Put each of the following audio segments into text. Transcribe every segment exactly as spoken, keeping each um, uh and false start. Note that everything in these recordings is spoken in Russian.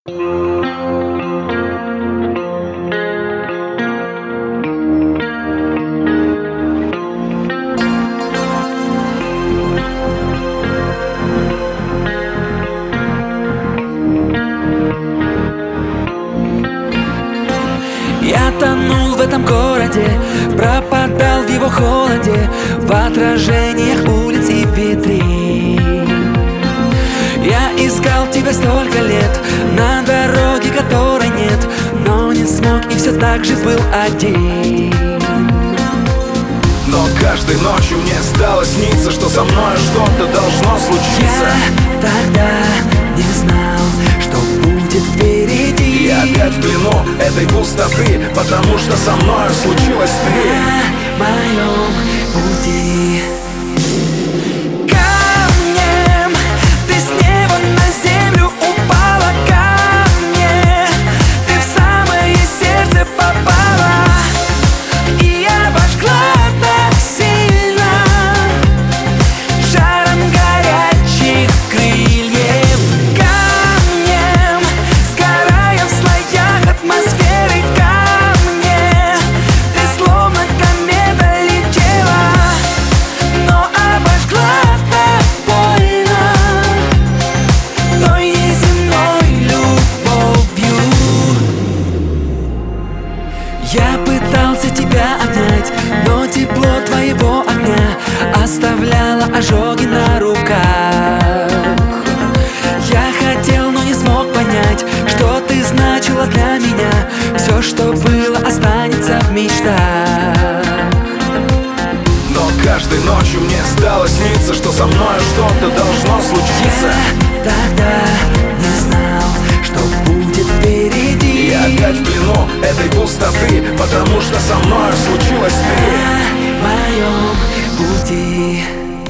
Я тонул в этом городе, пропадал в его холоде, в отражениях улиц и витрин. Я искал тебя столько лет на дороге, которой нет, но не смог и все так же был один. Но каждой ночью мне стало сниться, что со мной что-то должно случиться. Я тогда не знал, что будет впереди. Я опять в плену этой пустоты, потому что со мной случилось ты. На моем пути я пытался тебя обнять, но тепло твоего огня оставляло ожоги на руках. Я хотел, но не смог понять, что ты значила для меня. Все, что было, останется в мечтах. Но каждой ночью мне стало сниться, что со мной что-то должно случиться. Я тогда не знал, что будет впереди. Я опять в плену этой пустоты, потому что со мной случилось ты. На моем пути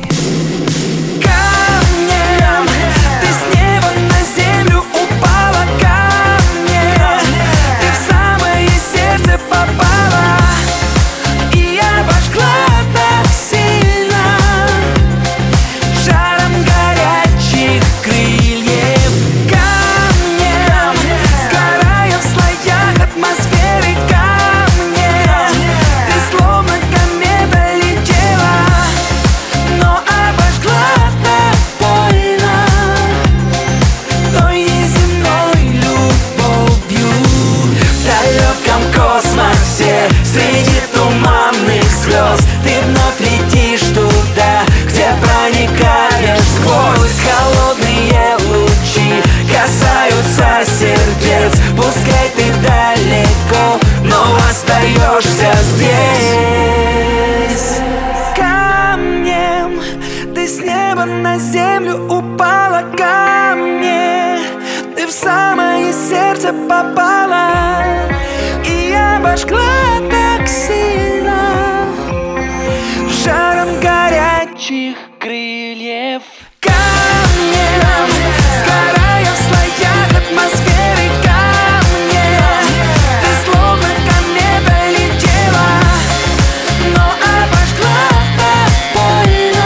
среди туманных звезд ты вновь летишь туда, где проникаешь сквозь. Холодные лучи касаются сердец. Пускай ты далеко, но остаешься здесь. Камнем ты с неба на землю упала ко мне. Ты в самое сердце попала, и я обожгла так сильно жаром горячих крыльев. Камнем сгорая в слоях атмосферы, ко мне ты словно комета летела, но обожгла так больно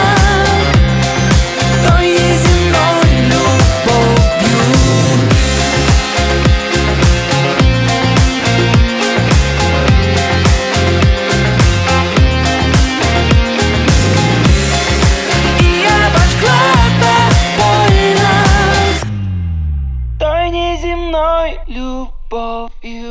той неземной любовью. Неземной любовью.